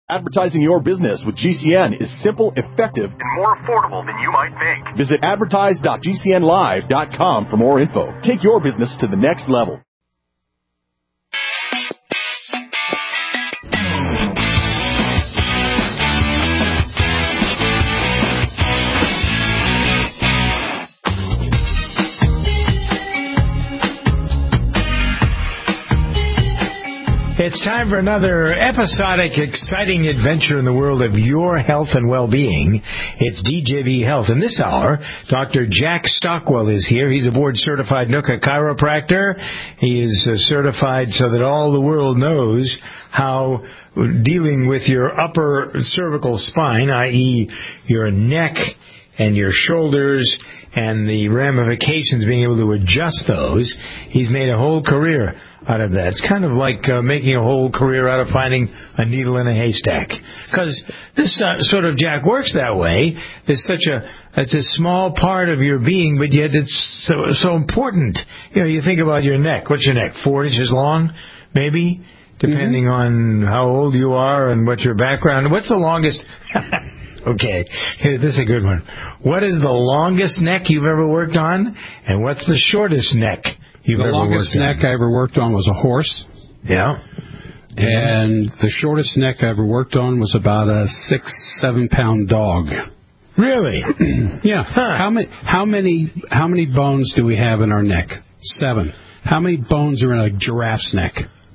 Advertising your business with GCN is simple, effective, and more affordable than you might think. Visit advertise.gcnlive.com for more info. Take your business to the next level. It's time for another episodic, exciting adventure in the world of your health and well-being. It's DJV Health. In this hour, Dr. Jack Stockwell is here. He's a board-certified NUCCA chiropractor. He is certified so that all the world knows how dealing with your upper cervical spine, i.e. your neck and your shoulders and the ramifications, being able to adjust those. He's made a whole career out of that. It's kind of like making a whole career out of finding a needle in a haystack. Because this sort of, Jack, works that way. It's a small part of your being, but yet it's so important. You know, you think about your neck. What's your neck? 4 inches long, maybe? Depending on how old you are and what your background. What's the longest? Okay, this is a good one. What is the longest neck you've ever worked on? And what's the shortest neck you've ever worked on? The longest neck I ever worked on was a horse. Yeah. And the shortest neck I ever worked on was about a 6-7 pound dog. Really? Yeah. Huh. How many bones do we have in our neck? 7. How many bones are in a giraffe's neck?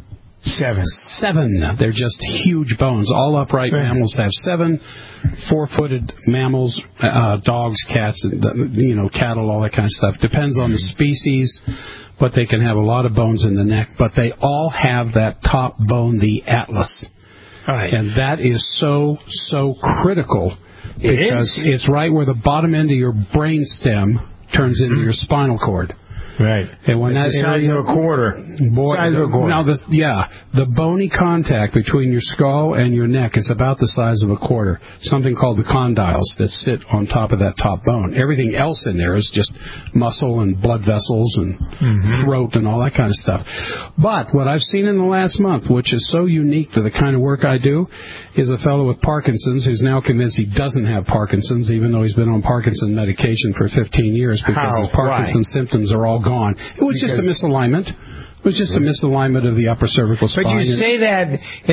7. 7. They're just huge bones. All upright mammals have 7. 4-footed mammals, dogs, cats, cattle, all that kind of stuff. Depends on the species, but they can have a lot of bones in the neck. But they all have that top bone, the atlas. Right. And that is so critical because it's right where the bottom end of your brain stem turns into your spinal cord. Right. And when it's the size of a quarter. Now, the bony contact between your skull and your neck is about the size of a quarter. Something called the condyles that sit on top of that top bone. Everything else in there is just muscle and blood vessels and throat and all that kind of stuff. But what I've seen in the last month, which is so unique to the kind of work I do, is a fellow with Parkinson's who's now convinced he doesn't have Parkinson's, even though he's been on Parkinson medication for 15 years because his Parkinson's symptoms are all gone. It was just a misalignment. It was just a misalignment of the upper cervical spine. But you say that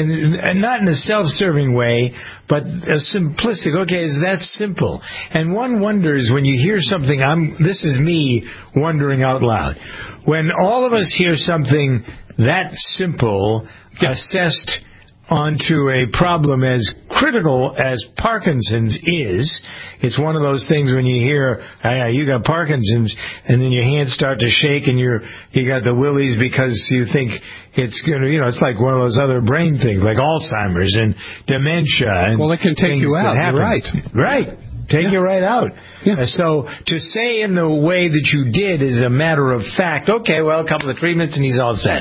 not in a self-serving way, but a simplistic. Okay, is that simple? And one wonders when you hear something. This is me wondering out loud. When all of us hear something that simple, assessed onto a problem as critical as Parkinson's is, it's one of those things when you hear, you got Parkinson's, and then your hands start to shake and you got the willies because you think it's going to, it's like one of those other brain things, like Alzheimer's and dementia. And well, it can take you out, you're right. Right. Take you right out. Yeah. So to say in the way that you did is a matter of fact, okay, well, a couple of treatments and he's all set.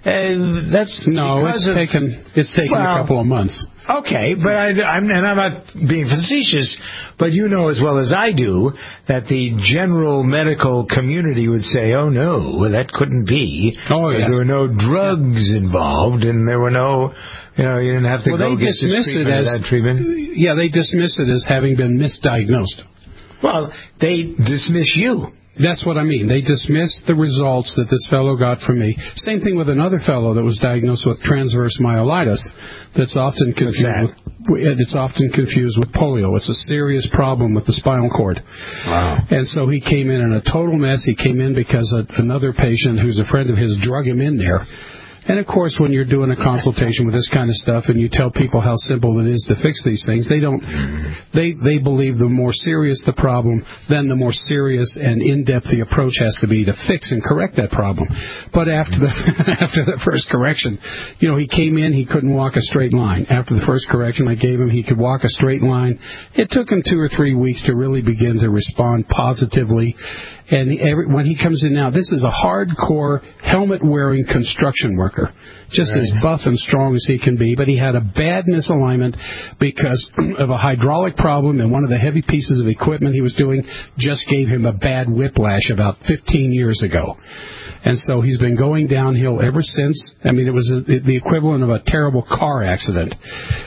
It's taken a couple of months. Okay, but I'm not being facetious, but you know as well as I do that the general medical community would say, oh, no, that couldn't be. Oh, yes. There were no drugs involved, and there were no, you didn't have to go get this treatment or that treatment. Yeah, they dismiss it as having been misdiagnosed. Well, they dismiss you. That's what I mean. They dismissed the results that this fellow got from me. Same thing with another fellow that was diagnosed with transverse myelitis. That's often confused. It's often confused with polio. It's a serious problem with the spinal cord. Wow. And so he came in a total mess. He came in because another patient who's a friend of his drug him in there. And, of course, when you're doing a consultation with this kind of stuff and you tell people how simple it is to fix these things, they believe the more serious the problem, then the more serious and in-depth the approach has to be to fix and correct that problem. But after the first correction, he came in, he couldn't walk a straight line. After the first correction I gave him, he could walk a straight line. It took him 2 or 3 weeks to really begin to respond positively. And when he comes in now, this is a hardcore helmet-wearing construction worker, just as buff and strong as he can be. But he had a bad misalignment because of a hydraulic problem, and one of the heavy pieces of equipment he was doing just gave him a bad whiplash about 15 years ago. And so he's been going downhill ever since. I mean, it was the equivalent of a terrible car accident.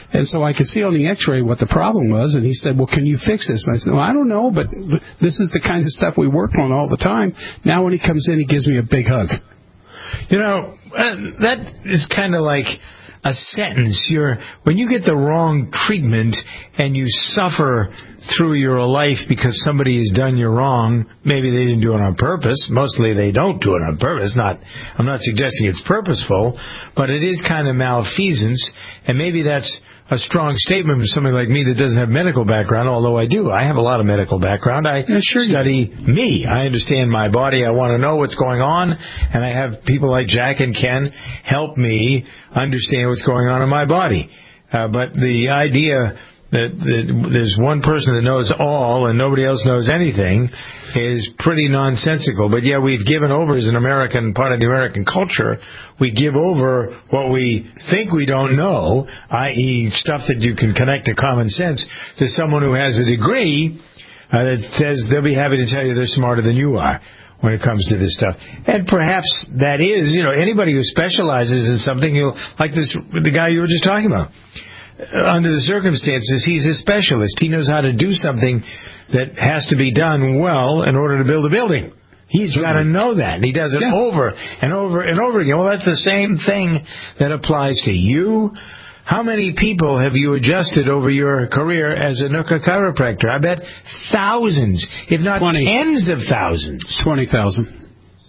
And so I could see on the x-ray what the problem was, and he said, well, can you fix this? And I said, well, I don't know, but this is the kind of stuff we work on all the time. Now when he comes in, he gives me a big hug. You know, that is kind of like a sentence. When you get the wrong treatment and you suffer through your life because somebody has done you wrong, maybe they didn't do it on purpose. Mostly they don't do it on purpose. I'm not suggesting it's purposeful, but it is kind of malfeasance, and maybe that's a strong statement from somebody like me that doesn't have medical background, although I do. I have a lot of medical background. I study me. I understand my body. I want to know what's going on, and I have people like Jack and Ken help me understand what's going on in my body. But the idea that there's one person that knows all and nobody else knows anything is pretty nonsensical. But yeah, we've given over as an American, part of the American culture, we give over what we think we don't know, i.e. stuff that you can connect to common sense, to someone who has a degree that says they'll be happy to tell you they're smarter than you are when it comes to this stuff. And perhaps that is, anybody who specializes in something, like the guy you were just talking about. Under the circumstances, he's a specialist. He knows how to do something that has to be done well in order to build a building. He's got to know that, and he does it over and over and over again. Well, that's the same thing that applies to you. How many people have you adjusted over your career as a Nooka chiropractor? I bet thousands, if not tens of thousands. 20,000.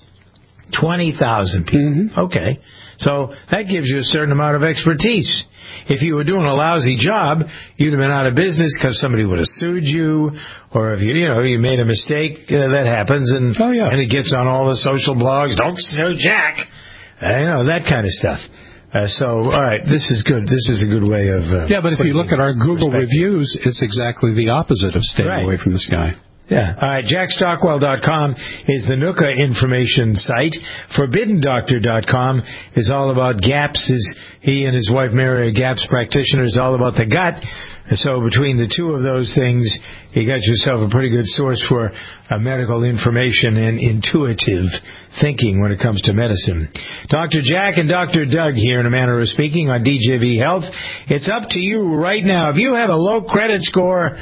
20,000 people. Mm-hmm. Okay. So that gives you a certain amount of expertise. If you were doing a lousy job, you'd have been out of business because somebody would have sued you, or if you made a mistake, that happens, and it gets on all the social blogs. Don't sue Jack, that kind of stuff. All right, this is good. This is a good way of. But if you look at our Google reviews, it's exactly the opposite of staying away from this guy. Yeah. All right. JackStockwell.com is the Nooka information site. ForbiddenDoctor.com is all about GAPS. He and his wife Mary are GAPS practitioners, all about the gut. And so between the two of those things, you got yourself a pretty good source for medical information and intuitive thinking when it comes to medicine. Dr. Jack and Dr. Doug here in a manner of speaking on DJV Health. It's up to you right now. If you have a low credit score,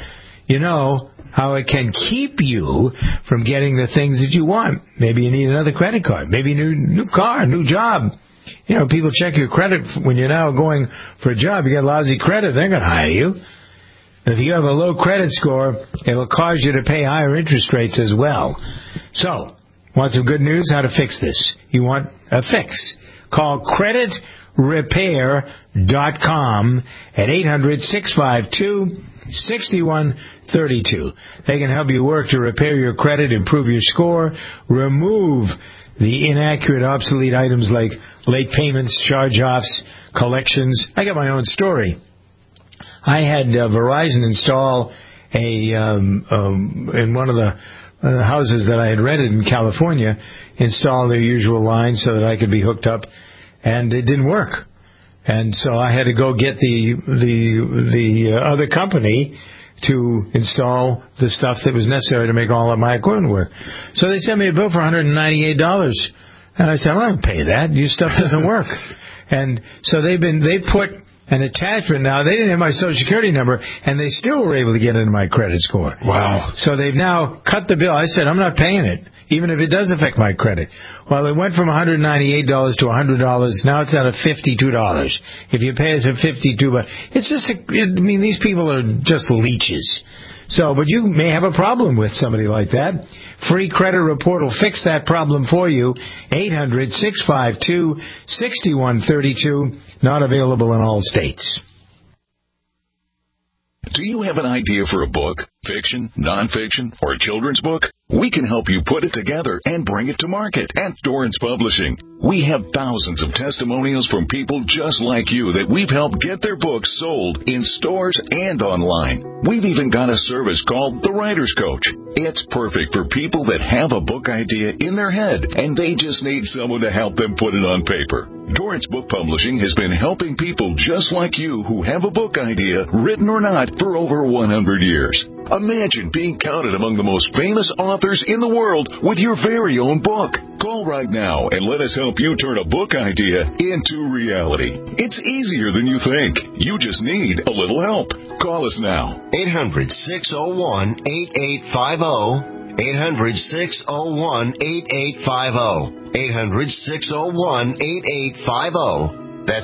how it can keep you from getting the things that you want. Maybe you need another credit card. Maybe a new car, a new job. People check your credit when you're now going for a job. You got lousy credit, they're going to hire you. And if you have a low credit score, it'll cause you to pay higher interest rates as well. So, want some good news? How to fix this? You want a fix? Call CreditRepair.com at 800-652-6132. They can help you work to repair your credit, improve your score, remove the inaccurate, obsolete items like late payments, charge-offs, collections. I got my own story. I had Verizon install in one of the houses that I had rented in California, install their usual line so that I could be hooked up, and it didn't work. And so I had to go get the other company to install the stuff that was necessary to make all of my equipment work. So they sent me a bill for $198. And I said, I'm not going to pay that. Your stuff doesn't work. And so they put an attachment. Now, they didn't have my Social Security number, and they still were able to get into my credit score. Wow. So they've now cut the bill. I said, I'm not paying it, even if it does affect my credit. Well, it went from $198 to $100. Now it's down to $52. If you pay us at $52, it's just, these people are just leeches. So, but you may have a problem with somebody like that. Free Credit Report will fix that problem for you. 800-652-6132. Not available in all states. Do you have an idea for a book, fiction, nonfiction, or a children's book? We can help you put it together and bring it to market at Dorrance Publishing. We have thousands of testimonials from people just like you that we've helped get their books sold in stores and online. We've even got a service called The Writer's Coach. It's perfect for people that have a book idea in their head and they just need someone to help them put it on paper. Dorrance Book Publishing has been helping people just like you who have a book idea, written or not, for over 100 years. Imagine being counted among the most famous authors in the world with your very own book. Call right now and let us help you turn a book idea into reality. It's easier than you think. You just need a little help. Call us now. 800-601-8850. 800-601-8850. 800-601-8850. That's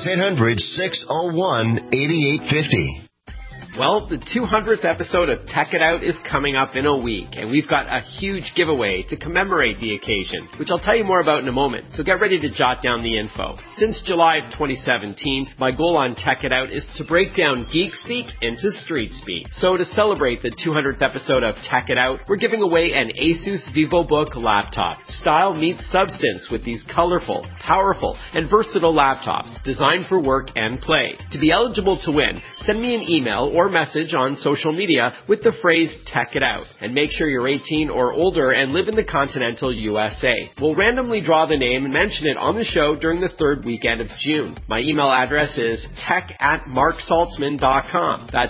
800-601-8850. Well, the 200th episode of Tech It Out is coming up in a week, and we've got a huge giveaway to commemorate the occasion, which I'll tell you more about in a moment, so get ready to jot down the info. Since July of 2017, my goal on Tech It Out is to break down geek speak into street speak. So to celebrate the 200th episode of Tech It Out, we're giving away an Asus VivoBook laptop. Style meets substance with these colorful, powerful, and versatile laptops designed for work and play. To be eligible to win, send me an email or message on social media with the phrase Tech It Out, and make sure you're 18 or older and live in the continental USA. We'll randomly draw the name and mention it on the show during the third weekend of June. My email address is tech@marksaltzman.com. That's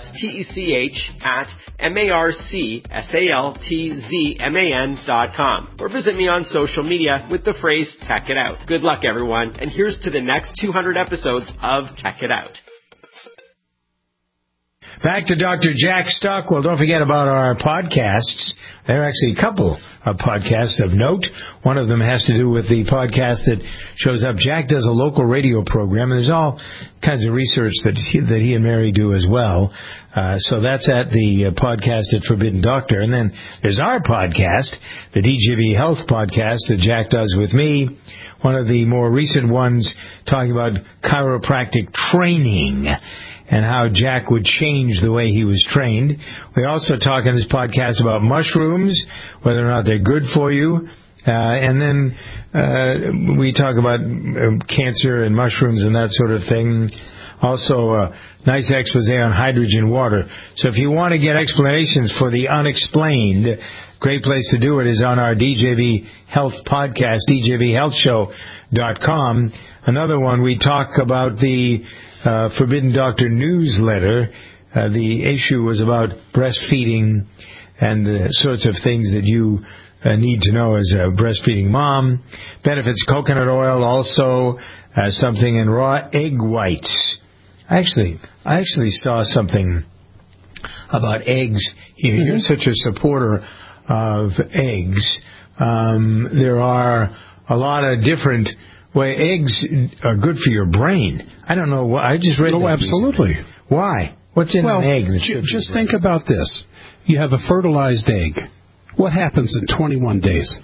TECH@MARCSALTZMAN.com. Or visit me on social media with the phrase Tech It Out. Good luck, everyone, and here's to the next 200 episodes of Tech It Out. Back to Dr. Jack Stockwell. Don't forget about our podcasts. There are actually a couple of podcasts of note. One of them has to do with the podcast that shows up. Jack does a local radio program, and there's all kinds of research that he and Mary do as well. So that's at the podcast at Forbidden Doctor. And then there's our podcast, the DJV Health podcast that Jack does with me. One of the more recent ones talking about chiropractic training and how Jack would change the way he was trained. We also talk in this podcast about mushrooms, whether or not they're good for you. And then we talk about cancer and mushrooms and that sort of thing. Also, a nice expose on hydrogen water. So if you want to get explanations for the unexplained, great place to do it is on our DJV Health podcast, djvhealthshow.com. Another one, we talk about the Forbidden Doctor newsletter. The issue was about breastfeeding and the sorts of things that you need to know as a breastfeeding mom. Benefits coconut oil, also something in raw egg whites. I actually saw something about eggs. You're such a supporter of eggs. There are a lot of different eggs are good for your brain. I don't know. I just read that. Oh, absolutely. Why? What's in an egg? Just think about this. You have a fertilized egg. What happens in 21 days?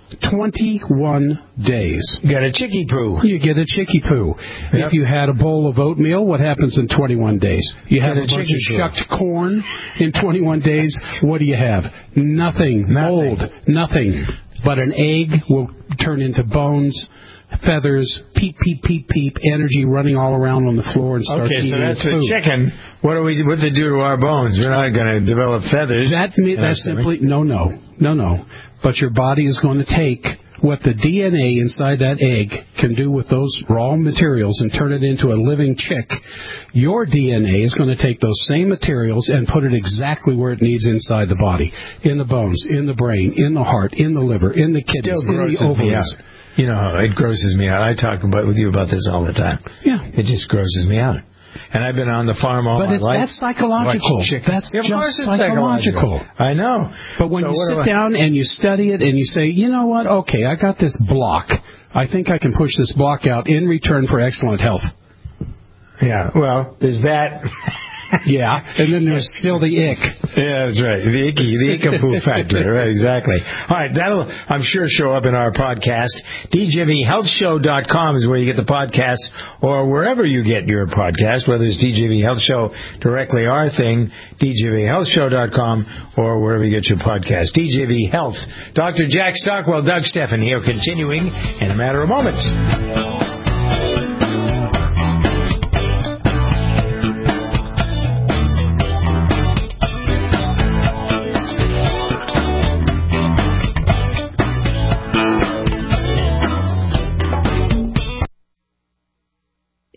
21 days. You got a chickie poo. You get a chickie poo. Yep. If you had a bowl of oatmeal, what happens in 21 days? You have a bunch of shucked corn in 21 days. What do you have? Nothing. Mold. Nothing. But an egg will turn into bones, feathers, peep, peep, peep, peep, energy running all around on the floor and starts eating food. Okay, so that's a chicken. What's it do to our bones? We're not going to develop feathers. That's simply, no. But your body is going to take what the DNA inside that egg can do with those raw materials and turn it into a living chick. Your DNA is going to take those same materials and put it exactly where it needs inside the body, in the bones, in the brain, in the heart, in the liver, in the kidneys, in the ovaries. You know how it grosses me out. I talk with you about this all the time. Yeah. It just grosses me out. And I've been on the farm all my life. But that's psychological. That's just psychological. I know. But when you sit down and you study it and you say, you know what, okay, I got this block. I think I can push this block out in return for excellent health. Yeah, well, there's that. Yeah, and then there's still the ick. Yeah, that's right. The ickapoo factor. Right, exactly. All right, that'll, I'm sure, show up in our podcast. DJVHealthShow.com is where you get the podcast, or wherever you get your podcast, whether it's DJV Health Show, directly our thing, DJVHealthShow.com, or wherever you get your podcast. DJV Health. Dr. Jack Stockwell, Doug Steffen here, continuing in a matter of moments.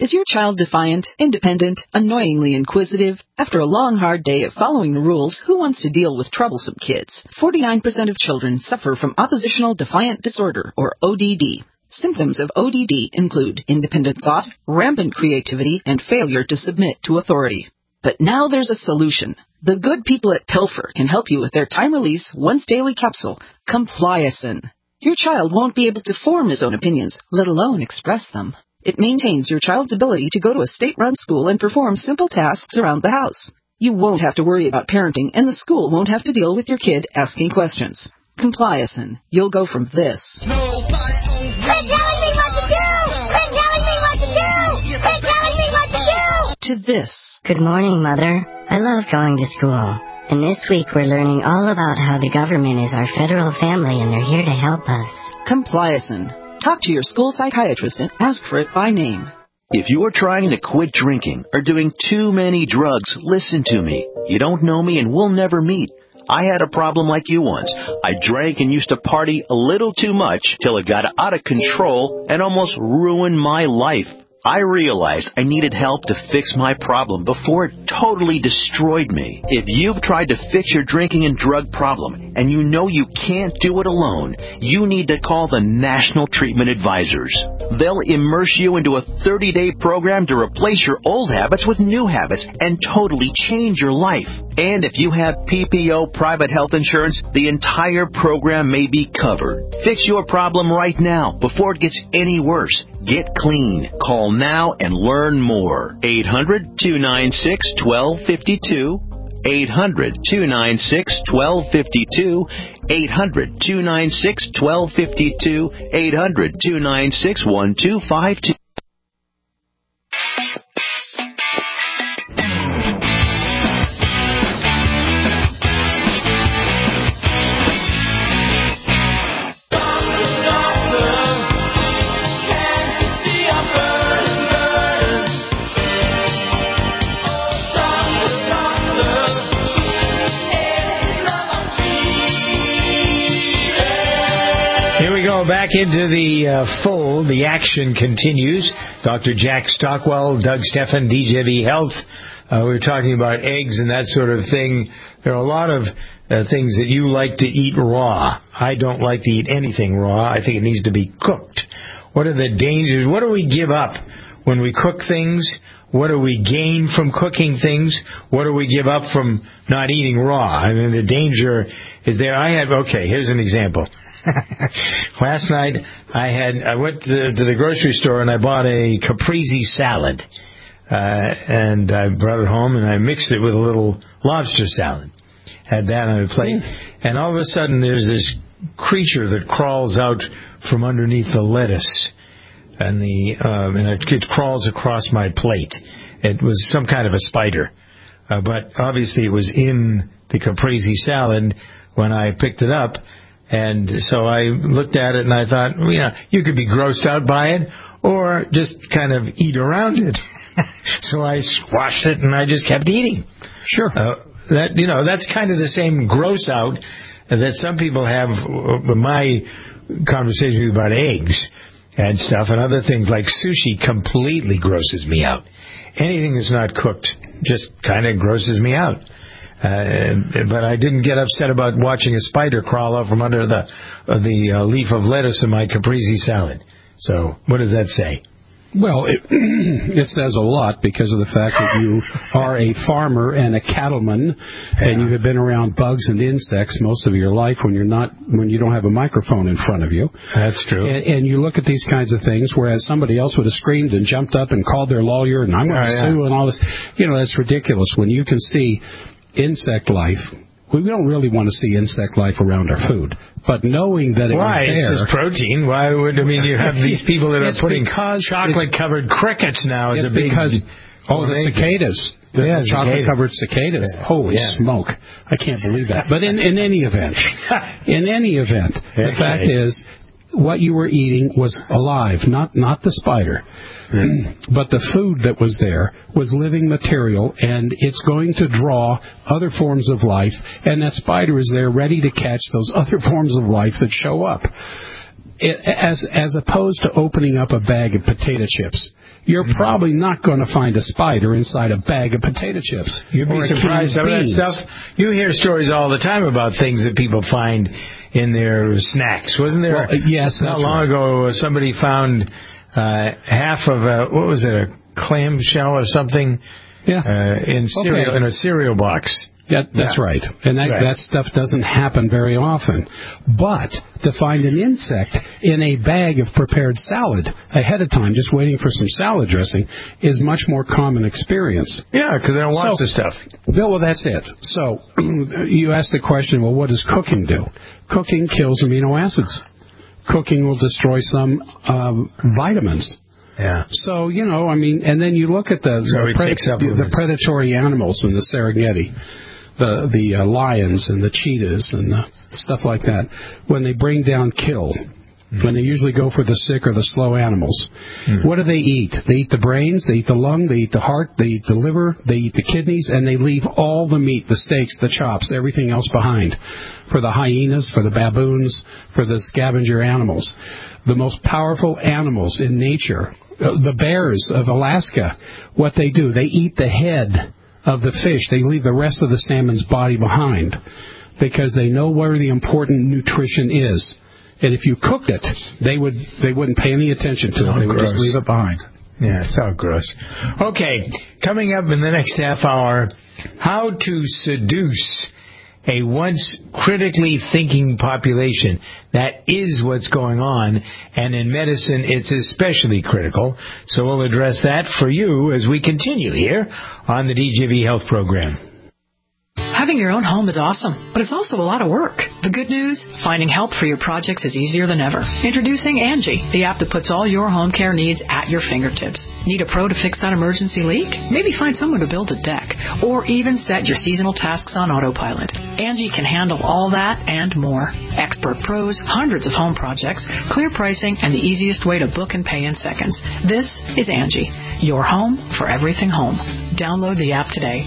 Is your child defiant, independent, annoyingly inquisitive? After a long, hard day of following the rules, who wants to deal with troublesome kids? 49% of children suffer from oppositional defiant disorder, or ODD. Symptoms of ODD include independent thought, rampant creativity, and failure to submit to authority. But now there's a solution. The good people at Pilfer can help you with their time-release, once-daily capsule, Compliacin. Your child won't be able to form his own opinions, let alone express them. It maintains your child's ability to go to a state-run school and perform simple tasks around the house. You won't have to worry about parenting, and the school won't have to deal with your kid asking questions. Compliacin. You'll go from this. Quit telling me what to do! Quit telling me what to do! Quit telling me what to do! To this. Good morning, Mother. I love going to school. And this week we're learning all about how the government is our federal family and they're here to help us. Compliacin. Talk to your school psychiatrist and ask for it by name. If you are trying to quit drinking or doing too many drugs, listen to me. You don't know me and we'll never meet. I had a problem like you once. I drank and used to party a little too much till it got out of control and almost ruined my life. I realized I needed help to fix my problem before it totally destroyed me. If you've tried to fix your drinking and drug problem and you know you can't do it alone, you need to call the National Treatment Advisors. They'll immerse you into a 30-day program to replace your old habits with new habits and totally change your life. And if you have PPO private health insurance, the entire program may be covered. Fix your problem right now before it gets any worse. Get clean. Call now and learn more. 800-296-1252. 800-296-1252. 800-296-1252. 800-296-1252. Back into the fold. The action continues. Dr. Jack Stockwell, Doug Stephan, DJV Health. We were talking about eggs and that sort of thing. There are a lot of things that you like to eat raw. I don't like to eat anything raw. I think it needs to be cooked. What are the dangers? What do we give up when we cook things? What do we gain from cooking things? What do we give up from not eating raw? I mean, the danger is there. Here's an example. Last night I went to the grocery store and I bought a caprese salad, and I brought it home and I mixed it with a little lobster salad. Had that on a plate, and all of a sudden there's this creature that crawls out from underneath the lettuce, and it crawls across my plate. It was some kind of a spider, but obviously it was in the caprese salad when I picked it up. And so I looked at it and I thought, you could be grossed out by it or just kind of eat around it. So I squashed it and I just kept eating. Sure. That's kind of the same gross out that some people have. My conversation about eggs and stuff and other things like sushi completely grosses me out. Anything that's not cooked just kind of grosses me out. But I didn't get upset about watching a spider crawl out from under the leaf of lettuce in my caprese salad. So what does that say? Well, it says a lot because of the fact that you are a farmer and a cattleman, and you have been around bugs and insects most of your life when you don't have a microphone in front of you. That's true. And you look at these kinds of things, whereas somebody else would have screamed and jumped up and called their lawyer, and I'm going to sue and all this. That's ridiculous. When you can see insect life, we don't really want to see insect life around our food. But knowing that it's just protein. Why would you have these people that are putting chocolate-covered crickets now as a big... the cicadas. The chocolate-covered cicadas. Yeah. Holy smoke. I can't believe that. But in any event, the fact is, what you were eating was alive, not the spider. But the food that was there was living material, and it's going to draw other forms of life, and that spider is there ready to catch those other forms of life that show up. as opposed to opening up a bag of potato chips, you're probably not going to find a spider inside a bag of potato chips. You'd be surprised. Some of that stuff. You hear stories all the time about things that people find in their snacks. Wasn't there? Well, yes, not long ago, somebody found half of a clam shell or something in a cereal box. Yeah, that's right. And that stuff doesn't happen very often. But to find an insect in a bag of prepared salad ahead of time, just waiting for some salad dressing, is much more common experience. Yeah, because they don't want the stuff. Bill, well, that's it. So you asked the question, well, what does cooking do? Cooking kills amino acids. Cooking will destroy some vitamins. Yeah. So, and then you look at the predatory animals in the Serengeti. The lions and the cheetahs and the stuff like that, when they bring down kill, when they usually go for the sick or the slow animals, what do they eat? They eat the brains, they eat the lung, they eat the heart, they eat the liver, they eat the kidneys, and they leave all the meat, the steaks, the chops, everything else behind. For the hyenas, for the baboons, for the scavenger animals. The most powerful animals in nature, the bears of Alaska, what they do, they eat the head of the fish. They leave the rest of the salmon's body behind because they know where the important nutrition is. And if you cooked it, they wouldn't pay any attention to it. They would just leave it behind. Yeah, it's all gross. Okay, coming up in the next half hour, how to seduce a once critically thinking population. That is what's going on, and in medicine it's especially critical. So we'll address that for you as we continue here on the DJV Health Program. Having your own home is awesome, but it's also a lot of work. The good news? Finding help for your projects is easier than ever. Introducing Angie, the app that puts all your home care needs at your fingertips. Need a pro to fix that emergency leak? Maybe find someone to build a deck, or even set your seasonal tasks on autopilot. Angie can handle all that and more. Expert pros, hundreds of home projects, clear pricing, and the easiest way to book and pay in seconds. This is Angie, your home for everything home. Download the app today.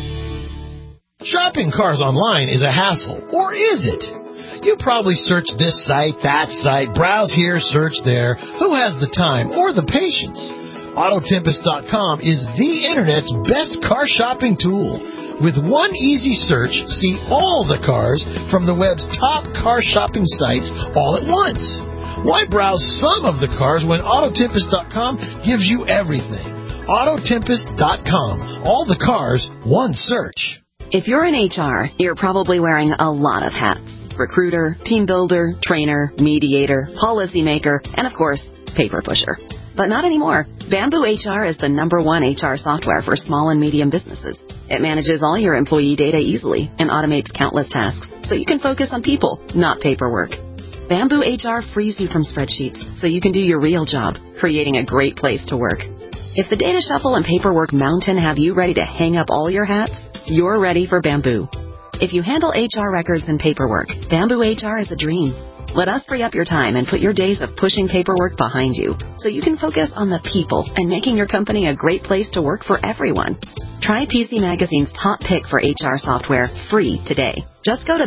Shopping cars online is a hassle, or is it? You probably search this site, that site, browse here, search there. Who has the time or the patience? Autotempest.com is the Internet's best car shopping tool. With one easy search, see all the cars from the web's top car shopping sites all at once. Why browse some of the cars when Autotempest.com gives you everything? Autotempest.com. All the cars, one search. If you're in HR, you're probably wearing a lot of hats. Recruiter, team builder, trainer, mediator, policymaker, and of course, paper pusher. But not anymore. Bamboo HR is the #1 HR software for small and medium businesses. It manages all your employee data easily and automates countless tasks, so you can focus on people, not paperwork. Bamboo HR frees you from spreadsheets, so you can do your real job, creating a great place to work. If the data shuffle and paperwork mountain have you ready to hang up all your hats, you're ready for Bamboo. If you handle HR records and paperwork, Bamboo HR is a dream. Let us free up your time and put your days of pushing paperwork behind you so you can focus on the people and making your company a great place to work for everyone. Try PC Magazine's top pick for HR software free today. Just go to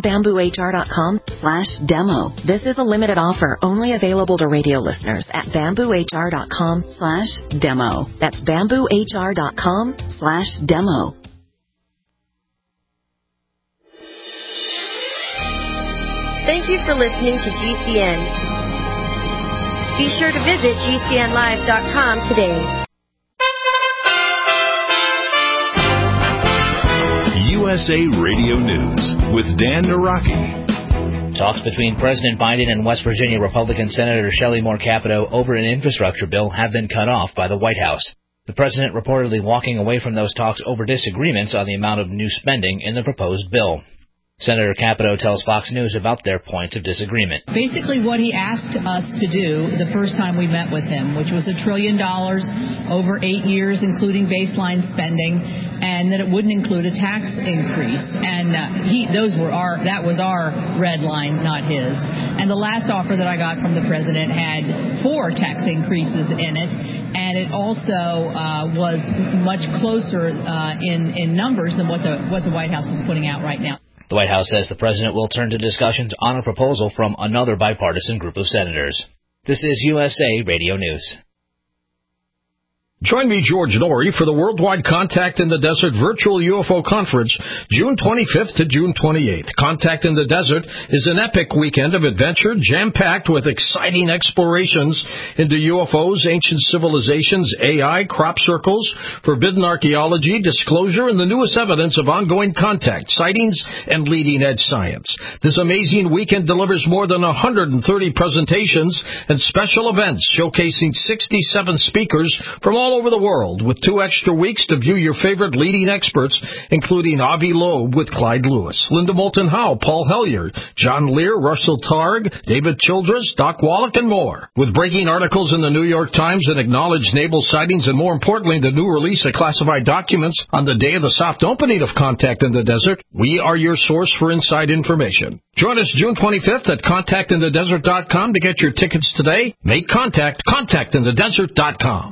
bamboohr.com/demo. This is a limited offer only available to radio listeners at bamboohr.com/demo. That's bamboohr.com/demo. Thank you for listening to GCN. Be sure to visit GCNlive.com today. USA Radio News with Dan Naraki. Talks between President Biden and West Virginia Republican Senator Shelley Moore Capito over an infrastructure bill have been cut off by the White House. The president reportedly walking away from those talks over disagreements on the amount of new spending in the proposed bill. Senator Capito tells Fox News about their points of disagreement. Basically what he asked us to do the first time we met with him, which was $1 trillion over 8 years, including baseline spending, and that it wouldn't include a tax increase. And that was our red line, not his. And the last offer that I got from the president had 4 tax increases in it, and it also was much closer in numbers than what the White House is putting out right now. The White House says the president will turn to discussions on a proposal from another bipartisan group of senators. This is USA Radio News. Join me, George Norrie, for the Worldwide Contact in the Desert Virtual UFO Conference, June 25th to June 28th. Contact in the Desert is an epic weekend of adventure, jam-packed with exciting explorations into UFOs, ancient civilizations, AI, crop circles, forbidden archaeology, disclosure, and the newest evidence of ongoing contact, sightings, and leading-edge science. This amazing weekend delivers more than 130 presentations and special events showcasing 67 speakers from all over the world, with 2 extra weeks to view your favorite leading experts, including Avi Loeb with Clyde Lewis, Linda Moulton Howe, Paul Hellyer, John Lear, Russell Targ, David Childress, Doc Wallach, and more. With breaking articles in the New York Times and acknowledged naval sightings, and more importantly, the new release of classified documents on the day of the soft opening of Contact in the Desert, we are your source for inside information. Join us June 25th at contactinthedesert.com to get your tickets today. Make contact, contactinthedesert.com.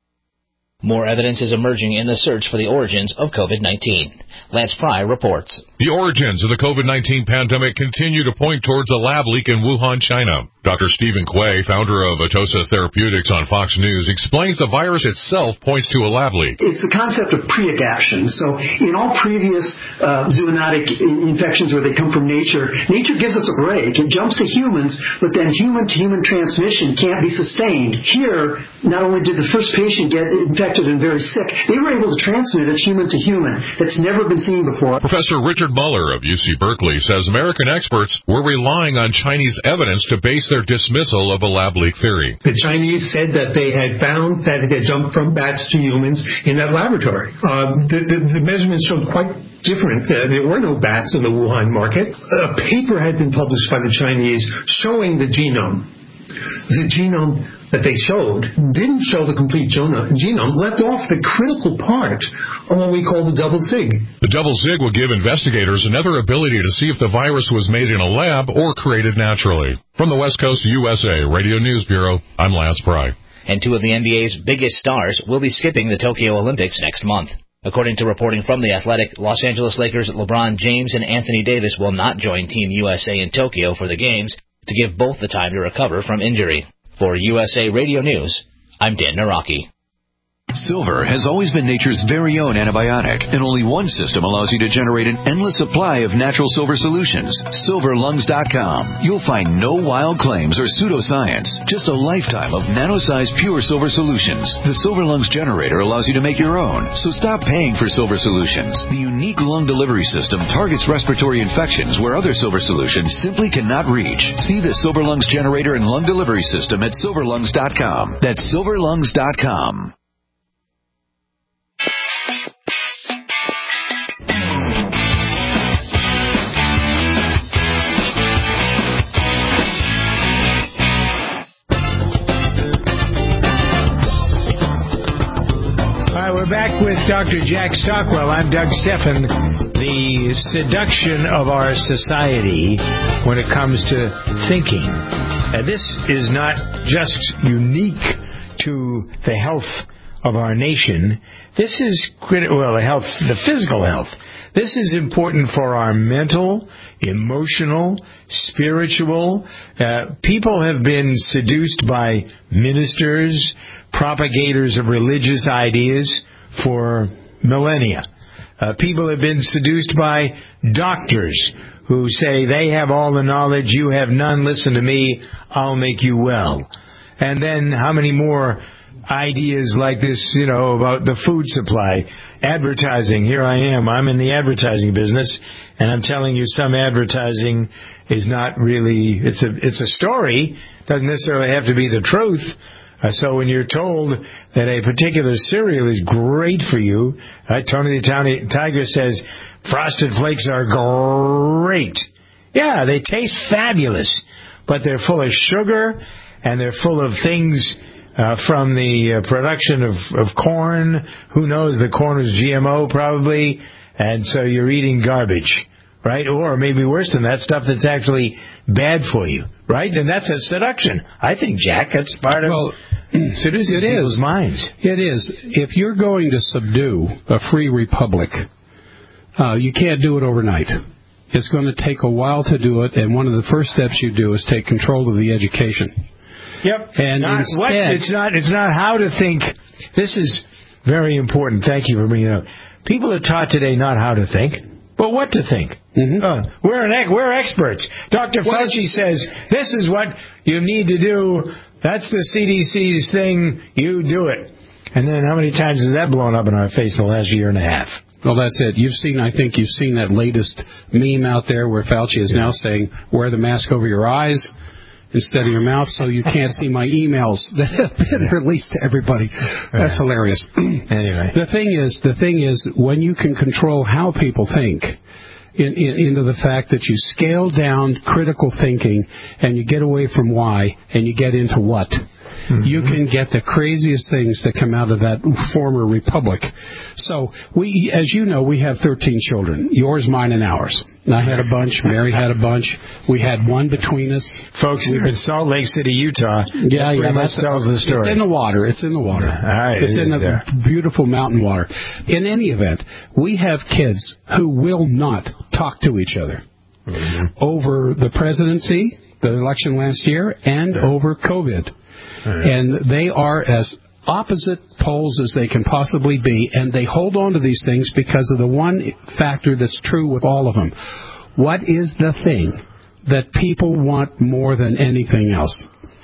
More evidence is emerging in the search for the origins of COVID-19. Lance Pry reports. The origins of the COVID-19 pandemic continue to point towards a lab leak in Wuhan, China. Dr. Stephen Quay, founder of Atossa Therapeutics on Fox News, explains the virus itself points to a lab leak. It's the concept of pre-adaptation. So in all previous zoonotic infections where they come from nature gives us a break. It jumps to humans, but then human-to-human transmission can't be sustained. Here, not only did the first patient get infected and very sick, they were able to transmit it human to human. That's never been seen before. Professor Richard Muller of UC Berkeley says American experts were relying on Chinese evidence to base their dismissal of a lab leak theory. The Chinese said that they had found that it had jumped from bats to humans in that laboratory. The measurements showed quite different. There were no bats in the Wuhan market. A paper had been published by the Chinese showing the genome. The genome that they showed didn't show the complete genome, left off the critical part of what we call the double zig. The double zig will give investigators another ability to see if the virus was made in a lab or created naturally. From the West Coast USA Radio News Bureau, I'm Lance Pry. And 2 of the NBA's biggest stars will be skipping the Tokyo Olympics next month. According to reporting from The Athletic, Los Angeles Lakers' LeBron James and Anthony Davis will not join Team USA in Tokyo for the games to give both the time to recover from injury. For USA Radio News, I'm Dan Naraki. Silver has always been nature's very own antibiotic, and only one system allows you to generate an endless supply of natural silver solutions. SilverLungs.com. You'll find no wild claims or pseudoscience, just a lifetime of nano-sized pure silver solutions. The Silver Lungs generator allows you to make your own, so stop paying for silver solutions. The unique lung delivery system targets respiratory infections where other silver solutions simply cannot reach. See the Silver Lungs generator and lung delivery system at SilverLungs.com. That's SilverLungs.com. We're back with Dr. Jack Stockwell. I'm Doug Steffen. The seduction of our society when it comes to thinking. And this is not just unique to the health of our nation. This is the physical health. This is important for our mental, emotional, spiritual. People have been seduced by ministers, propagators of religious ideas for millennia. People have been seduced by doctors who say they have all the knowledge, you have none, listen to me, I'll make you well. And then how many more ideas like this, about the food supply, advertising. Here I am. I'm in the advertising business, and I'm telling you some advertising is not really, it's a story, doesn't necessarily have to be the truth. So when you're told that a particular cereal is great for you, Tony the Tiger says, Frosted Flakes are great. Yeah, they taste fabulous, but they're full of sugar, and they're full of things from the production of corn. Who knows? The corn is GMO probably, and so you're eating garbage, right? Or maybe worse than that, stuff that's actually bad for you, right? And that's a seduction. I think, Jack, that's part of seducing people's minds. It is. If you're going to subdue a free republic, you can't do it overnight. It's going to take a while to do it, and one of the first steps you do is take control of the education. Yep. And instead, it's not how to think. This is very important. Thank you for bringing it up. People are taught today not how to think, but what to think. We're experts. Dr. Fauci says this is what you need to do. That's the CDC's thing. You do it. And then how many times has that blown up in our face in the last year and a half? Well, that's it. I think you've seen that latest meme out there where Fauci is now saying, wear the mask over your eyes instead of your mouth so you can't see my emails that have been released to everybody. That's hilarious. Anyway. The thing is, when you can control how people think, into the fact that you scale down critical thinking and you get away from why and you get into what, you can get the craziest things that come out of that former republic. So we, as you know, we have 13 children. Yours, mine, and ours. I had a bunch. Mary had a bunch. We had one between us. Folks, in Salt Lake City, Utah. Yeah, that tells the story. It's in the water. It's in the water. It's in the beautiful mountain water. In any event, we have kids who will not talk to each other over the presidency, the election last year, and over COVID. And they are as opposite poles as they can possibly be, and they hold on to these things because of the one factor that's true with all of them. What is the thing that people want more than anything else?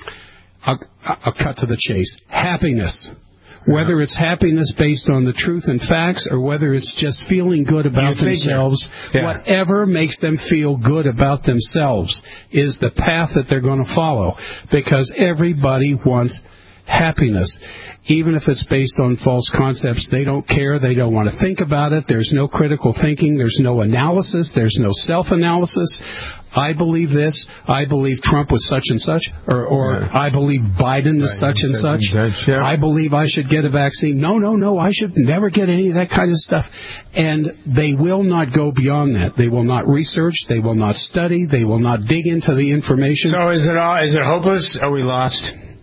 I'll cut to the chase. Happiness. Whether it's happiness based on the truth and facts or whether it's just feeling good about themselves, whatever makes them feel good about themselves is the path that they're going to follow, because everybody wants happiness. Even if it's based on false concepts, they don't care. They don't want to think about it. There's no critical thinking. There's no analysis. There's no self-analysis. I believe this. I believe Trump was such and such, or I believe Biden is such and such. I believe I should get a vaccine. No, I should never get any of that kind of stuff. And they will not go beyond that. They will not research. They will not study. They will not dig into the information. So is it hopeless? Are we lost?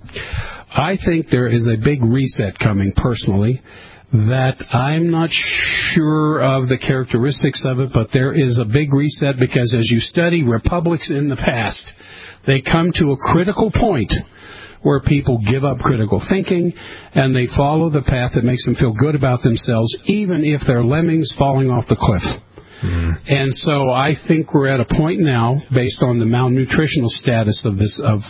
I think there is a big reset coming, personally, that I'm not sure of the characteristics of it, but there is a big reset because as you study republics in the past, they come to a critical point where people give up critical thinking and they follow the path that makes them feel good about themselves, even if they're lemmings falling off the cliff. And so I think we're at a point now, based on the malnutritional status of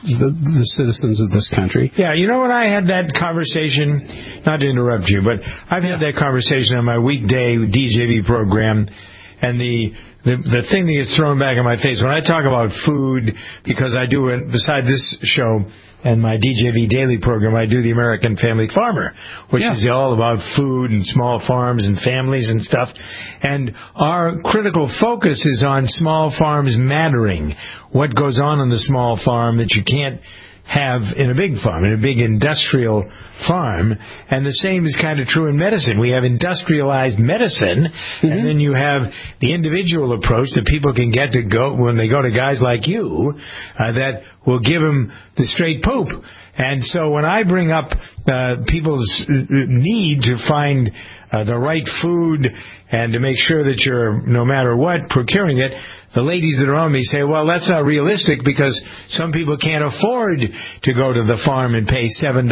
the citizens of this country. Yeah, you know when I had that conversation, not to interrupt you, but I've had that conversation on my weekday DJV program, and the thing that gets thrown back in my face when I talk about food, because I do it beside this show and my DJV daily program, I do the American Family Farmer, which is all about food and small farms and families and stuff. And our critical focus is on small farms mattering. What goes on in the small farm that you can't have in a big farm, in a big industrial farm. And the same is kind of true in medicine. We have industrialized medicine, and then you have the individual approach that people can get to go when they go to guys like you that will give them the straight poop. And so when I bring up people's need to find the right food and to make sure that you're, no matter what, procuring it, the ladies that are on me say, well, that's not realistic because some people can't afford to go to the farm and pay $7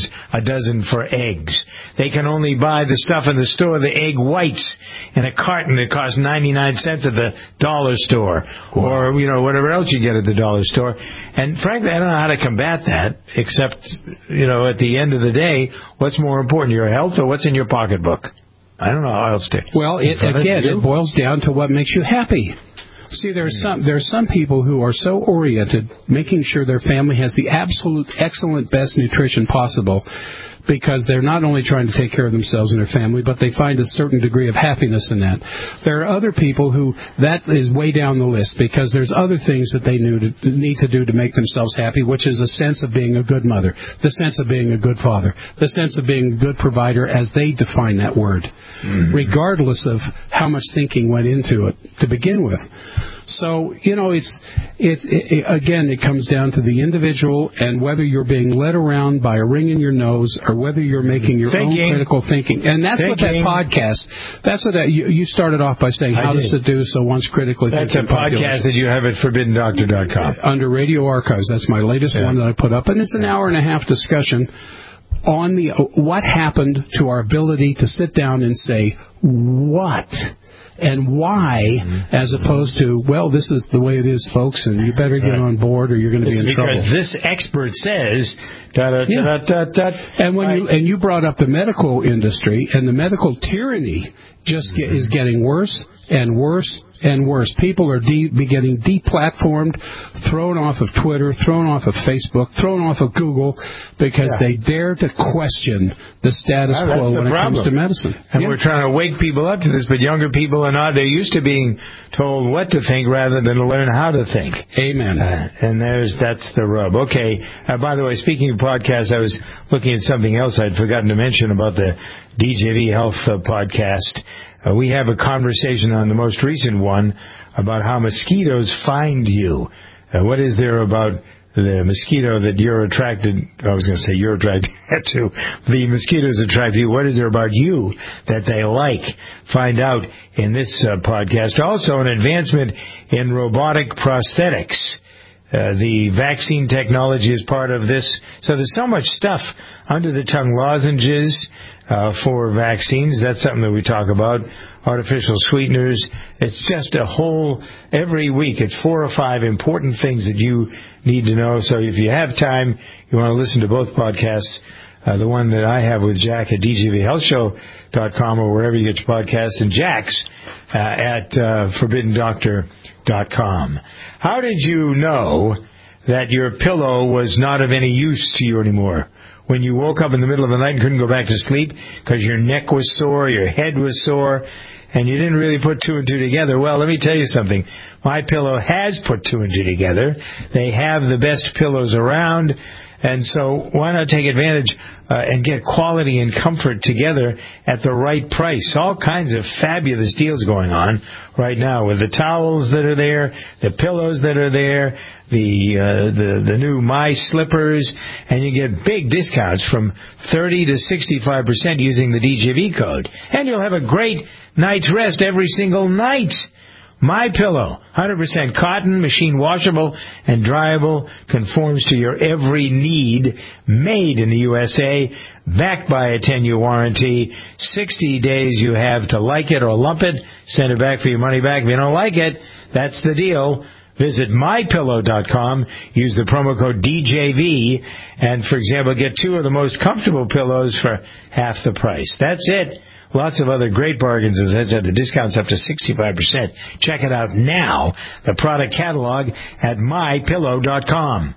a dozen for eggs. They can only buy the stuff in the store, the egg whites, in a carton that costs 99 cents at the dollar store, or, whatever else you get at the dollar store. And frankly, I don't know how to combat that, except, at the end of the day, what's more important, your health or what's in your pocketbook? I don't know how else to. Well, it boils down to what makes you happy. See, there's some people who are so oriented, making sure their family has the absolute excellent best nutrition possible, because they're not only trying to take care of themselves and their family, but they find a certain degree of happiness in that. There are other people who that is way down the list because there's other things that they need to do to make themselves happy, which is a sense of being a good mother, the sense of being a good father, the sense of being a good provider as they define that word, regardless of how much thinking went into it to begin with. So, again, it comes down to the individual and whether you're being led around by a ring in your nose or whether you're making your own critical thinking. And that's what that podcast, you started off by saying how to seduce a once critically thinking population. That's a podcast that you have at ForbiddenDoctor.com. Under Radio Archives. That's my latest one that I put up. And it's an hour and a half discussion on what happened to our ability to sit down and say, what and why, as opposed to, well, this is the way it is, folks, and you better get on board or you're going to be in trouble. Because this expert says, And you brought up the medical industry, and the medical tyranny just is getting worse and worse and worse. People are getting deplatformed, thrown off of Twitter, thrown off of Facebook, thrown off of Google because they dare to question the status quo when it comes to medicine. And we're trying to wake people up to this, but younger people are not. They're used to being told what to think rather than to learn how to think. Amen. And that's the rub. Okay. By the way, speaking of podcasts, I was looking at something else I'd forgotten to mention about the DJV Health podcast. We have a conversation on the most recent one about how mosquitoes find you. What is there about the mosquito that you're attracted, I was going to say you're attracted to, the mosquitoes attract you. What is there about you that they like? Find out in this podcast. Also, an advancement in robotic prosthetics. The vaccine technology is part of this. So there's so much stuff under the tongue lozenges for vaccines. That's something that we talk about. Artificial sweeteners. It's just a whole, every week, it's 4 or 5 important things that you need to know. So if you have time, you want to listen to both podcasts, the one that I have with Jack at djvhealthshow.com or wherever you get your podcasts, and Jack's at ForbiddenDoctor.com. How did you know that your pillow was not of any use to you anymore? When you woke up in the middle of the night and couldn't go back to sleep because your neck was sore, your head was sore, and you didn't really put 2 and 2 together. Well, let me tell you something. MyPillow has put 2 and 2 together. They have the best pillows around. And so why not take advantage and get quality and comfort together at the right price? All kinds of fabulous deals going on right now with the towels that are there, the pillows that are there, the new My Slippers, and you get big discounts from 30 to 65% using the DJV code. And you'll have a great night's rest every single night. MyPillow, 100% cotton, machine washable and dryable, conforms to your every need, made in the USA, backed by a 10-year warranty. 60 days you have to like it or lump it, send it back for your money back. If you don't like it, that's the deal. Visit MyPillow.com, use the promo code DJV, and, for example, get 2 of the most comfortable pillows for half the price. That's it. Lots of other great bargains. As I said, the discount's up to 65%. Check it out now. The product catalog at MyPillow.com.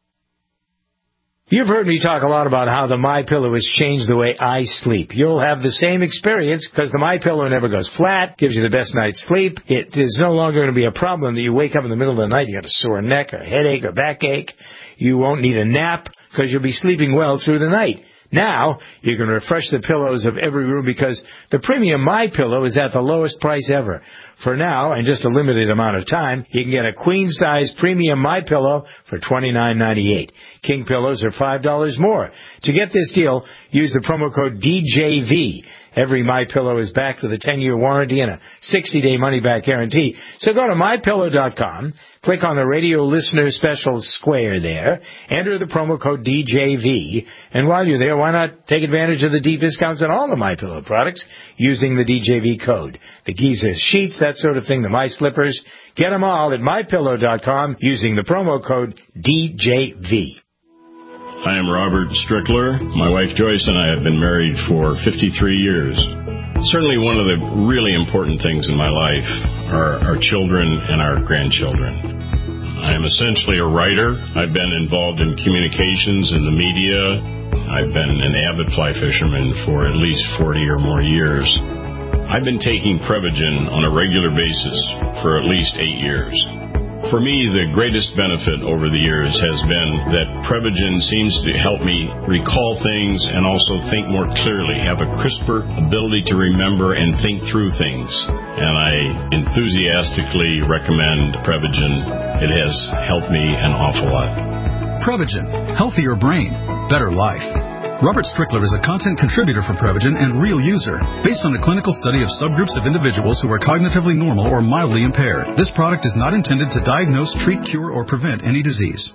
You've heard me talk a lot about how the MyPillow has changed the way I sleep. You'll have the same experience because the MyPillow never goes flat, gives you the best night's sleep. It is no longer going to be a problem that you wake up in the middle of the night, you got a sore neck or a headache or backache. You won't need a nap because you'll be sleeping well through the night. Now, you can refresh the pillows of every room because the premium MyPillow is at the lowest price ever. For now, and just a limited amount of time, you can get a queen-size premium MyPillow for $29.98. King pillows are $5 more. To get this deal, use the promo code DJV. Every MyPillow is backed with a 10-year warranty and a 60-day money-back guarantee. So go to MyPillow.com, click on the radio listener special square there, enter the promo code DJV, and while you're there, why not take advantage of the deep discounts on all the MyPillow products using the DJV code? The Giza sheets, that sort of thing, the My Slippers. Get them all at MyPillow.com using the promo code DJV. I am Robert Strickler. My wife Joyce and I have been married for 53 years. Certainly one of the really important things in my life are our children and our grandchildren. I am essentially a writer. I've been involved in communications in the media. I've been an avid fly fisherman for at least 40 or more years. I've been taking Prevagen on a regular basis for at least 8 years. For me, the greatest benefit over the years has been that Prevagen seems to help me recall things and also think more clearly, have a crisper ability to remember and think through things. And I enthusiastically recommend Prevagen. It has helped me an awful lot. Prevagen. Healthier brain. Better life. Robert Strickler is a content contributor for Prevagen and real user, based on a clinical study of subgroups of individuals who are cognitively normal or mildly impaired. This product is not intended to diagnose, treat, cure, or prevent any disease.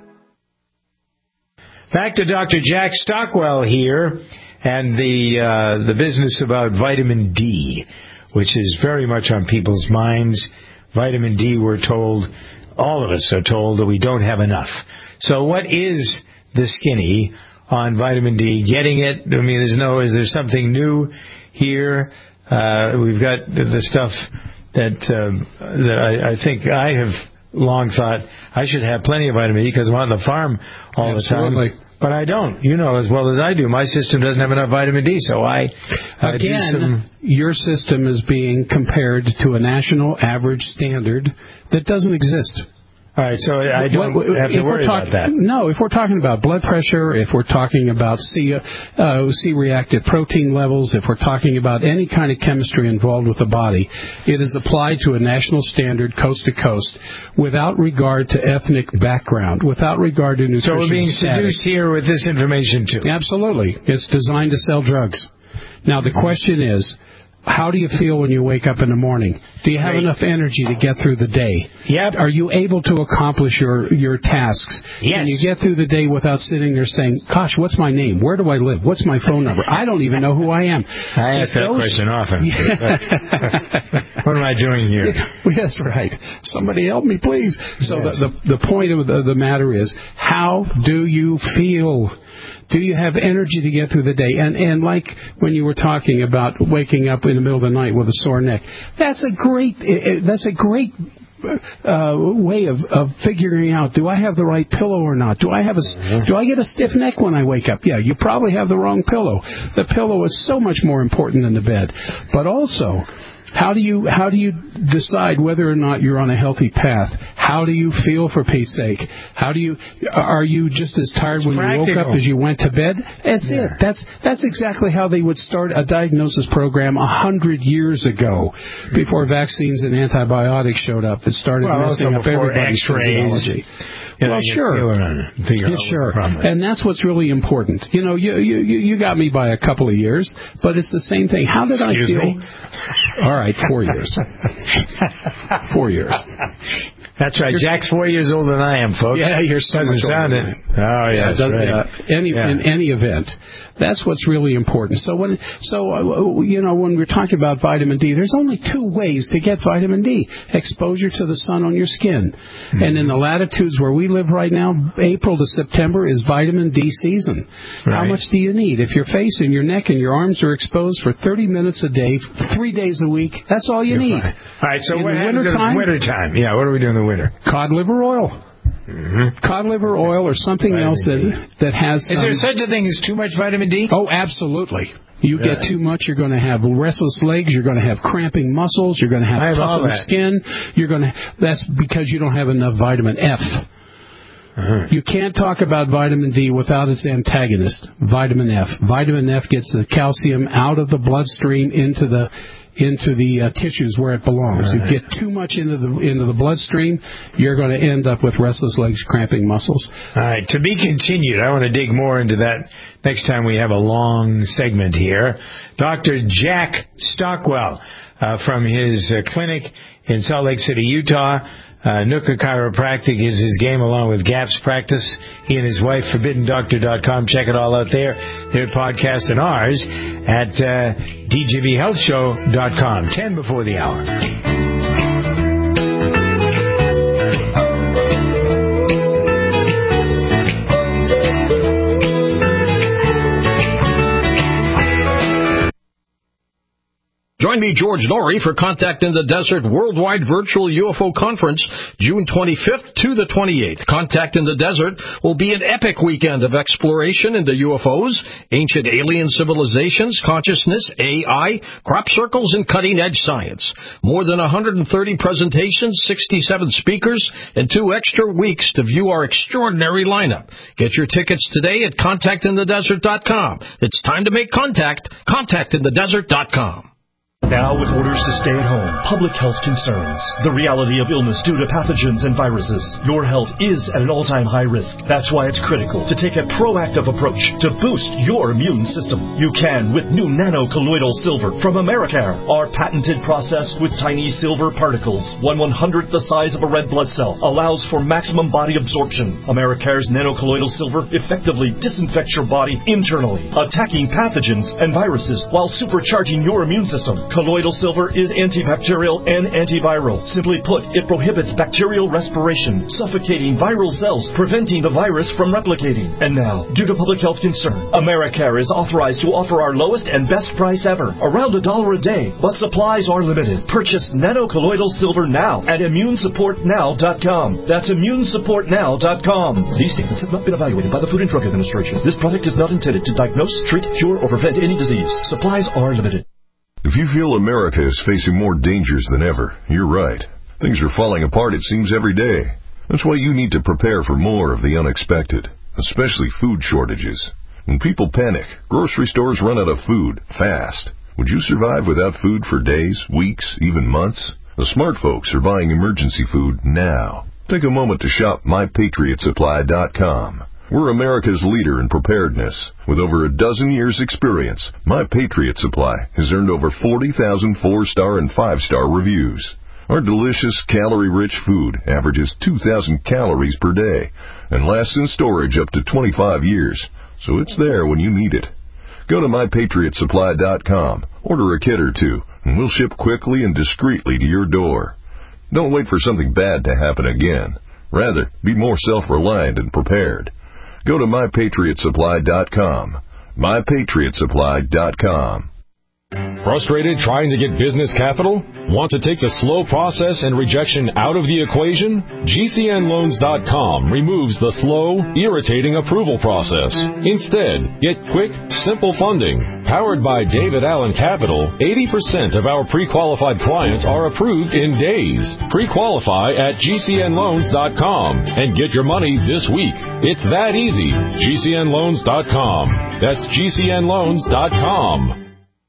Back to Dr. Jack Stockwell here, and the business about vitamin D, which is very much on people's minds. Vitamin D, we're told, all of us are told, that we don't have enough. So what is the skinny on vitamin D? Getting it? I mean, is there something new here? We've got the stuff that I think I have long thought I should have plenty of vitamin D because I'm on the farm all the time. But I don't. You know as well as I do. My system doesn't have enough vitamin D, so I your system is being compared to a national average standard that doesn't exist. All right, so I don't have to worry about that. No, if we're talking about blood pressure, if we're talking about C-reactive protein levels, if we're talking about any kind of chemistry involved with the body, it is applied to a national standard coast to coast without regard to ethnic background, without regard to nutrition. So we're being seduced here with this information, too. Absolutely. It's designed to sell drugs. Now, the question is, how do you feel when you wake up in the morning? Do you have enough energy to get through the day? Yep. Are you able to accomplish your tasks? Yes. Can you get through the day without sitting there saying, gosh, what's my name? Where do I live? What's my phone number? I don't even know who I am. I ask that question often. What am I doing here? Yes, right. Somebody help me, please. So the point of the matter is, how do you feel? Do you have energy to get through the day? And like when you were talking about waking up in the middle of the night with a sore neck, that's a great way of figuring out, do I have the right pillow or not? Do I get a stiff neck when I wake up? Yeah, you probably have the wrong pillow. The pillow is so much more important than the bed. But also, how do you decide whether or not you're on a healthy path? How do you feel, for Pete's sake? Are you just as tired when you woke up as you went to bed? That's it. That's exactly how they would start a diagnosis program 100 years ago, before vaccines and antibiotics showed up that started messing up everybody's physiology. Well, sure. Sure. And that's what's really important. You know, you got me by a couple of years, but it's the same thing. How did I feel? All right, 4 years. 4 years. That's right. Jack's 4 years older than I am, folks. Yeah, you're so much older. Oh, yeah, that's right. In any event, that's what's really important. So when we're talking about vitamin D, there's only two ways to get vitamin D: exposure to the sun on your skin, and in the latitudes where we live right now, April to September is vitamin D season. Right. How much do you need? If your face and your neck and your arms are exposed for 30 minutes a day, 3 days a week, that's all you need. Fine. All right. So what happens in winter time? Yeah. What do we do in the winter? Cod liver oil. Cod liver oil or something else that has Is there such a thing as too much vitamin D? Oh, absolutely. You get too much, you're going to have restless legs, you're going to have cramping muscles, you're going to have toughened skin. That's because you don't have enough vitamin F. You can't talk about vitamin D without its antagonist, vitamin F. Vitamin F gets the calcium out of the bloodstream into the tissues where it belongs. Right. You get too much into the bloodstream, you're going to end up with restless legs, cramping muscles. All right, to be continued. I want to dig more into that next time we have a long segment here. Dr. Jack Stockwell from his clinic in Salt Lake City, Utah. Nuka Chiropractic is his game, along with GAPS Practice. He and his wife, ForbiddenDoctor.com. Check it all out there. Their podcast and ours at DJBHealthShow.com. 10 before the hour. Join me, George Norrie, for Contact in the Desert Worldwide Virtual UFO Conference, June 25th to the 28th. Contact in the Desert will be an epic weekend of exploration into UFOs, ancient alien civilizations, consciousness, AI, crop circles, and cutting-edge science. More than 130 presentations, 67 speakers, and 2 extra weeks to view our extraordinary lineup. Get your tickets today at contactinthedesert.com. It's time to make contact. Contactinthedesert.com. Now, with orders to stay at home, public health concerns, the reality of illness due to pathogens and viruses, your health is at an all-time high risk. That's why it's critical to take a proactive approach to boost your immune system. You can with new nano-colloidal silver from Americare. Our patented process with tiny silver particles, 1/100th the size of a red blood cell, allows for maximum body absorption. Americare's nano-colloidal silver effectively disinfects your body internally, attacking pathogens and viruses while supercharging your immune system. Colloidal silver is antibacterial and antiviral. Simply put, it prohibits bacterial respiration, suffocating viral cells, preventing the virus from replicating. And now, due to public health concern, Americare is authorized to offer our lowest and best price ever, around $1 a day, but supplies are limited. Purchase nano-colloidal silver now at immunesupportnow.com. That's immunesupportnow.com. These statements have not been evaluated by the Food and Drug Administration. This product is not intended to diagnose, treat, cure, or prevent any disease. Supplies are limited. If you feel America is facing more dangers than ever, you're right. Things are falling apart, it seems, every day. That's why you need to prepare for more of the unexpected, especially food shortages. When people panic, grocery stores run out of food fast. Would you survive without food for days, weeks, even months? The smart folks are buying emergency food now. Take a moment to shop MyPatriotSupply.com. We're America's leader in preparedness. With over a dozen years' experience, My Patriot Supply has earned over 40,000 4-star and 5-star reviews. Our delicious, calorie-rich food averages 2,000 calories per day and lasts in storage up to 25 years, so it's there when you need it. Go to MyPatriotSupply.com, order a kit or 2, and we'll ship quickly and discreetly to your door. Don't wait for something bad to happen again. Rather, be more self-reliant and prepared. Go to MyPatriotSupply.com. MyPatriotSupply.com. Frustrated trying to get business capital? Want to take the slow process and rejection out of the equation? GCNLoans.com removes the slow, irritating approval process. Instead, get quick, simple funding. Powered by David Allen Capital, 80% of our pre-qualified clients are approved in days. Pre-qualify at GCNLoans.com and get your money this week. It's that easy. GCNLoans.com. That's GCNLoans.com.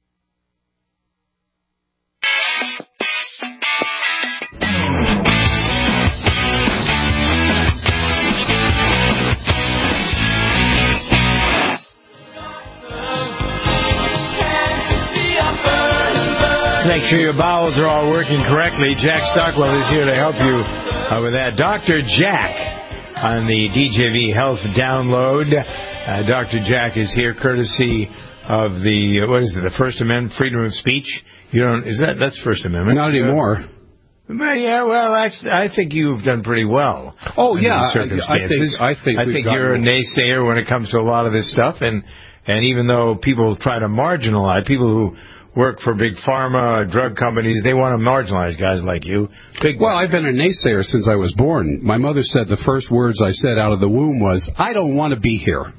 Make sure your bowels are all working correctly. Jack Stockwell is here to help you with that. Dr. Jack on the DJV Health download. Dr. Jack is here courtesy of the, what is it, the First Amendment, freedom of speech? That's First Amendment? Not anymore. Yeah, well, I think you've done pretty well. Oh, yeah. I think you're a naysayer when it comes to a lot of this stuff, and even though people try to marginalize, people who work for big pharma, drug companies, they want to marginalize guys like you. Well, I've been a naysayer since I was born. My mother said the first words I said out of the womb was, I don't want to be here.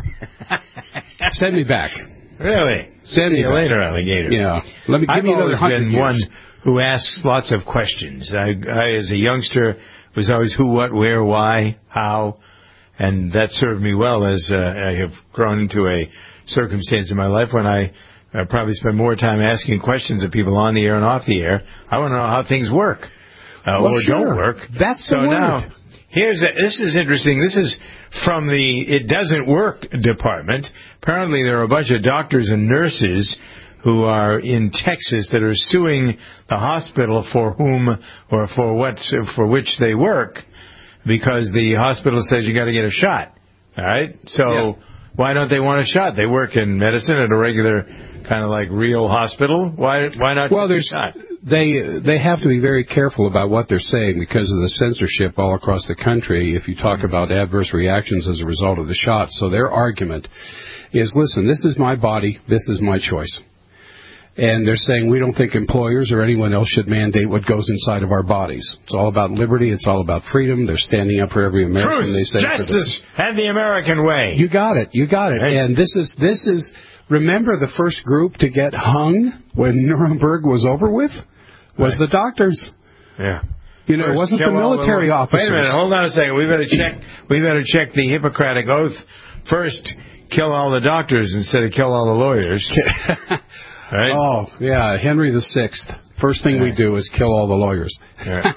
Send me back. Really? Send me later, alligator. Yeah. Let me give you another 100 been years. One who asks lots of questions. I, as a youngster, was always who, what, where, why, how, and that served me well as I have grown into a circumstance in my life when I probably spend more time asking questions of people on the air and off the air. I want to know how things work or don't work. That's the word. Now, this is interesting. This is from the It Doesn't Work department. Apparently there are a bunch of doctors and nurses who are in Texas that are suing the hospital for whom or for which they work because the hospital says you got to get a shot. All right? So why don't they want a shot? They work in medicine at a regular kind of like real hospital. Why not get a shot? They have to be very careful about what they're saying because of the censorship all across the country if you talk about adverse reactions as a result of the shot. So their argument is, listen, this is my body, this is my choice. And they're saying we don't think employers or anyone else should mandate what goes inside of our bodies. It's all about liberty. It's all about freedom. They're standing up for every American. Truth, they say justice, and the American way. You got it. Right. And this is. Remember, the first group to get hung when Nuremberg was over with was the doctors. Yeah. You know, it wasn't the military officers. Wait a minute. Hold on a second. We better check the Hippocratic Oath first. Kill all the doctors instead of kill all the lawyers. Right? Oh, yeah, Henry VI. First thing we do is kill all the lawyers. Okay.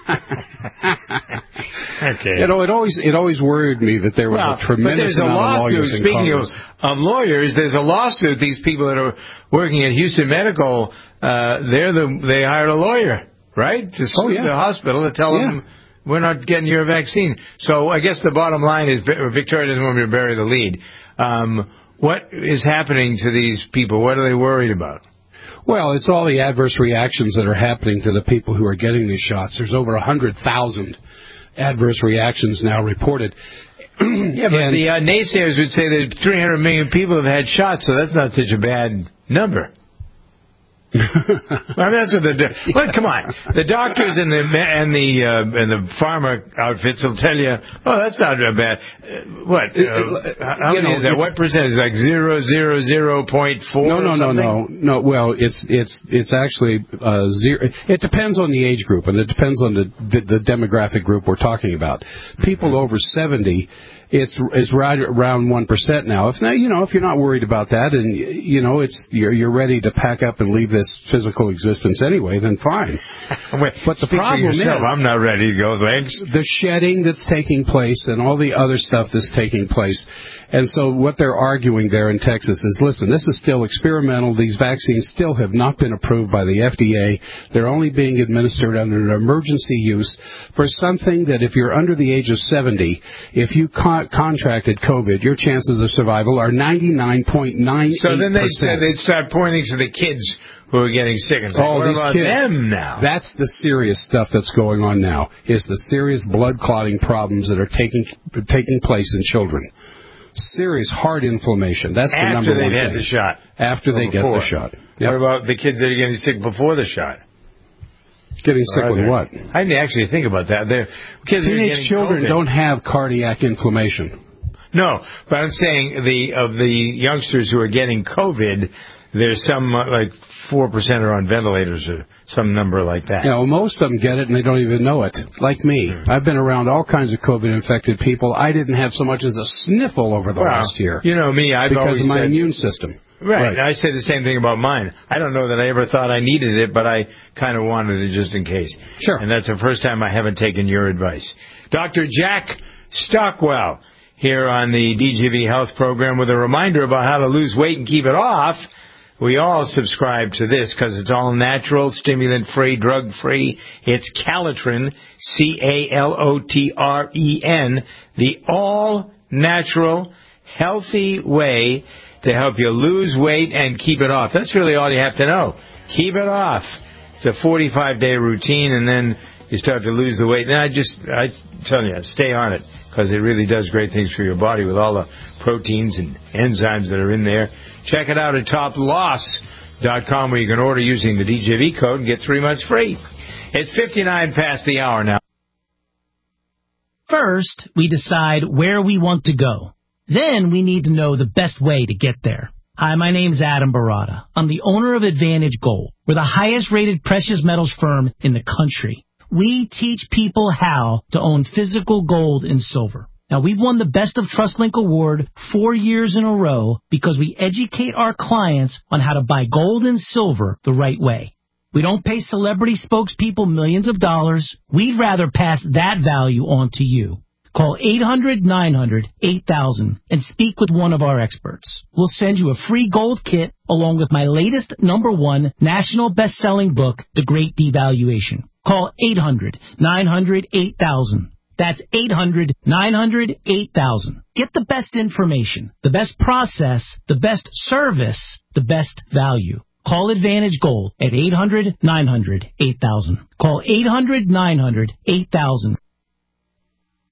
You know, it always worried me that there was a tremendous amount of lawyers in Congress. Speaking of lawyers, there's a lawsuit. These people that are working at Houston Medical, they hired a lawyer, right, to sue the hospital to tell them we're not getting your vaccine. So I guess the bottom line is Victoria doesn't want me to bury the lead. What is happening to these people? What are they worried about? Well, it's all the adverse reactions that are happening to the people who are getting these shots. There's over 100,000 adverse reactions now reported. Yeah, but the naysayers would say that 300 million people have had shots, so that's not such a bad number. I mean, that's what they're doing. Well, come on, the doctors and the pharma outfits will tell you, oh, that's not bad. What? How many is that? What percentage? Like 0.004? No. Well, it's actually zero. It depends on the age group, and it depends on the demographic group we're talking about. People over 70. It's right around 1% now. If you're not worried about that, and you're ready to pack up and leave this physical existence anyway, then fine. But the problem is, I'm not ready to go. Thanks. The shedding that's taking place and all the other stuff that's taking place. And so what they're arguing there in Texas is, listen, this is still experimental. These vaccines still have not been approved by the FDA. They're only being administered under an emergency use for something that if you're under the age of 70, if you contracted COVID, your chances of survival are 99.98%. So then they'd start pointing to the kids who are getting sick and saying, what about them now? That's the serious stuff that's going on now, is the serious blood clotting problems that are taking place in children. Serious heart inflammation. That's the number one thing. After they've had the shot. After they get the shot. Yep. What about the kids that are getting sick before the shot? Getting sick with what? I didn't actually think about that. Teenage children don't have cardiac inflammation. No, but I'm saying of the youngsters who are getting COVID, there's some like 4% are on ventilators or some number like that. Most of them get it and they don't even know it. Like me. I've been around all kinds of COVID-infected people. I didn't have so much as a sniffle over the last year. You know me, because of my immune system. Right. I say the same thing about mine. I don't know that I ever thought I needed it, but I kind of wanted it just in case. Sure. And that's the first time I haven't taken your advice. Dr. Jack Stockwell here on the DGV Health Program with a reminder about how to lose weight and keep it off. We all subscribe to this because it's all natural, stimulant-free, drug-free. It's Calotren, Calotren, the all-natural, healthy way to help you lose weight and keep it off. That's really all you have to know. Keep it off. It's a 45-day routine, and then you start to lose the weight. And I tell you, stay on it because it really does great things for your body with all the proteins and enzymes that are in there. Check it out at toploss.com where you can order using the DJV code and get 3 months free. It's 59 past the hour now. First, we decide where we want to go. Then we need to know the best way to get there. Hi, my name's Adam Barada. I'm the owner of Advantage Gold. We're the highest-rated precious metals firm in the country. We teach people how to own physical gold and silver. Now, we've won the Best of TrustLink Award 4 years in a row because we educate our clients on how to buy gold and silver the right way. We don't pay celebrity spokespeople millions of dollars. We'd rather pass that value on to you. Call 800-900-8000 and speak with one of our experts. We'll send you a free gold kit along with my latest #1 national best-selling book, The Great Devaluation. Call 800-900-8000. That's 800-900-8000. Get the best information, the best process, the best service, the best value. Call Advantage Gold at 800-900-8000. Call 800-900-8000.